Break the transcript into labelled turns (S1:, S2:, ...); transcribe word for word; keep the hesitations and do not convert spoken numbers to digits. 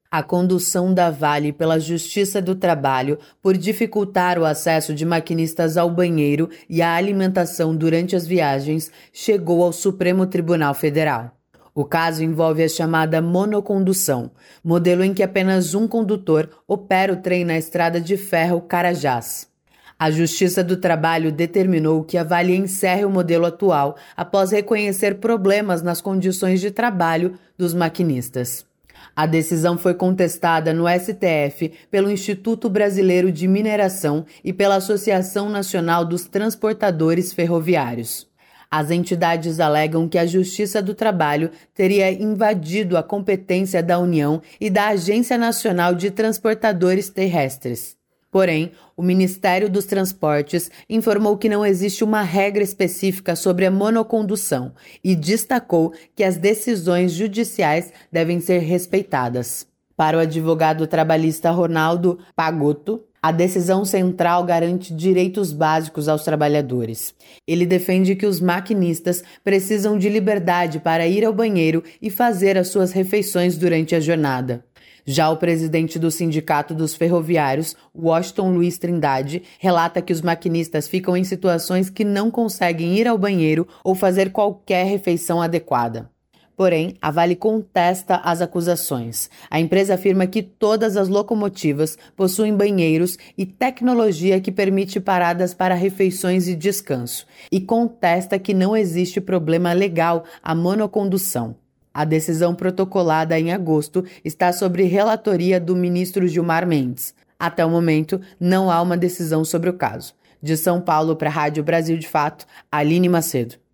S1: A condução da Vale pela Justiça do Trabalho por dificultar o acesso de maquinistas ao banheiro e à alimentação durante as viagens chegou ao Supremo Tribunal Federal. O caso envolve a chamada monocondução, modelo em que apenas um condutor opera o trem na estrada de ferro Carajás. A Justiça do Trabalho determinou que a Vale encerre o modelo atual após reconhecer problemas nas condições de trabalho dos maquinistas. A decisão foi contestada no S T F pelo Instituto Brasileiro de Mineração e pela Associação Nacional dos Transportadores Ferroviários. As entidades alegam que a Justiça do Trabalho teria invadido a competência da União e da Agência Nacional de Transportadores Terrestres. Porém, o Ministério dos Transportes informou que não existe uma regra específica sobre a monocondução e destacou que as decisões judiciais devem ser respeitadas. Para o advogado trabalhista Ronaldo Pagotto, a decisão central garante direitos básicos aos trabalhadores. Ele defende que os maquinistas precisam de liberdade para ir ao banheiro e fazer as suas refeições durante a jornada. Já o presidente do Sindicato dos Ferroviários, Washington Luiz Trindade, relata que os maquinistas ficam em situações que não conseguem ir ao banheiro ou fazer qualquer refeição adequada. Porém, a Vale contesta as acusações. A empresa afirma que todas as locomotivas possuem banheiros e tecnologia que permite paradas para refeições e descanso, e contesta que não existe problema legal à monocondução. A decisão protocolada em agosto está sob relatoria do ministro Gilmar Mendes. Até o momento, não há uma decisão sobre o caso. De São Paulo para a Rádio Brasil de Fato, Aline Macedo.